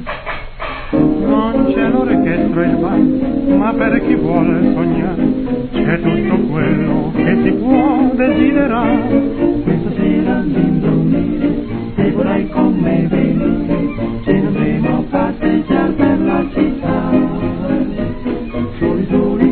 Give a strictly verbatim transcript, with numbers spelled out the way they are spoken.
Non c'è l'orchestra e il bar, ma per chi vuole sognare c'è tutto quello che si può desiderare. Questa sera all'indomani, se vorrai con me venire, ce ne andremo a passeggiare per la città. Soli, soli